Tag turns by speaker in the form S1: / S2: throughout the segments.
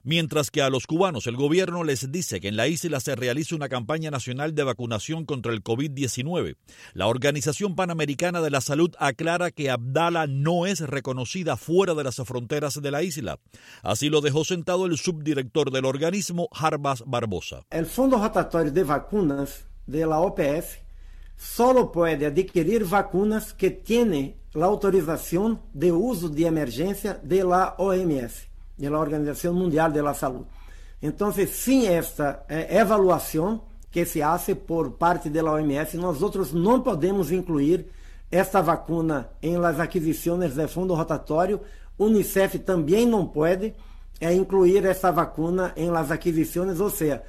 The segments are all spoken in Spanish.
S1: Mientras que a los cubanos el gobierno les dice que en la isla se realice una campaña nacional de vacunación contra el COVID-19. La Organización Panamericana de la Salud aclara que Abdala no es reconocida fuera de las fronteras de la isla. Así lo dejó sentado el subdirector del organismo, Jarbas Barbosa.
S2: El Fondo Rotatorio de Vacunas de la OPS solo puede adquirir vacunas que tienen la autorización de uso de emergencia de la OMS. De la Organización Mundial de la Salud. Entonces, sin esta evaluación que se hace por parte de la OMS, nosotros no podemos incluir esta vacuna en las adquisiciones del Fondo Rotatório. UNICEF también no puede incluir esta vacuna en las adquisiciones, o sea,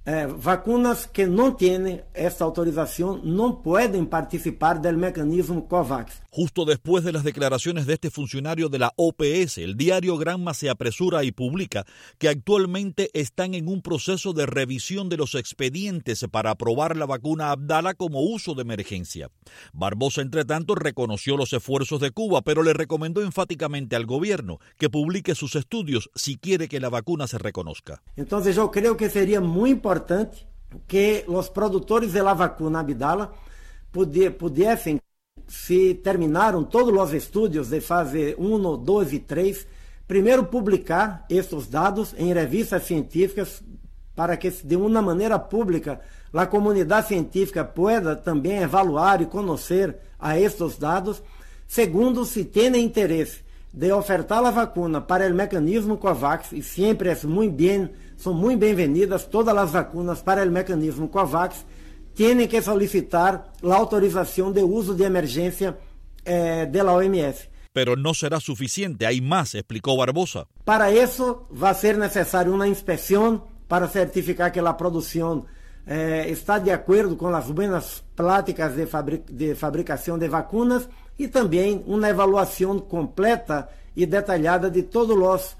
S2: vacunas que no tienen esta autorización no pueden participar del mecanismo COVAX.
S1: Justo después de las declaraciones de este funcionario de la OPS, el diario Granma se apresura y publica que actualmente están en un proceso de revisión de los expedientes para aprobar la vacuna Abdala como uso de emergencia. Barbosa, entre tanto, reconoció los esfuerzos de Cuba, pero le recomendó enfáticamente al gobierno que publique sus estudios si quiere que la vacuna se reconozca.
S2: Entonces yo creo que sería muy importante que los productores de la vacuna Abdala pudiesen, si terminaron todos los estudios de fase 1, 2 y 3, primero publicar estos datos en revistas científicas para que de una manera pública la comunidad científica pueda también evaluar y conocer a estos datos. Segundo, si tiene interés de ofertar la vacuna para el mecanismo COVAX, y siempre son muy bienvenidas todas las vacunas para el mecanismo COVAX, tienen que solicitar la autorización de uso de emergencia de la OMS.
S1: Pero no será suficiente, hay más, explicó Barbosa.
S2: Para eso va a ser necesaria una inspección para certificar que la producción está de acuerdo con las buenas prácticas de fabricación de vacunas y también una evaluación completa y detallada de todos los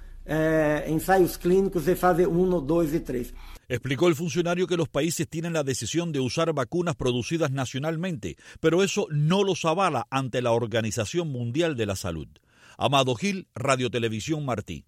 S2: ensayos clínicos de fase 1, 2 y 3.
S1: Explicó el funcionario que los países tienen la decisión de usar vacunas producidas nacionalmente, pero eso no los avala ante la Organización Mundial de la Salud. Amado Gil, Radio Televisión Martí.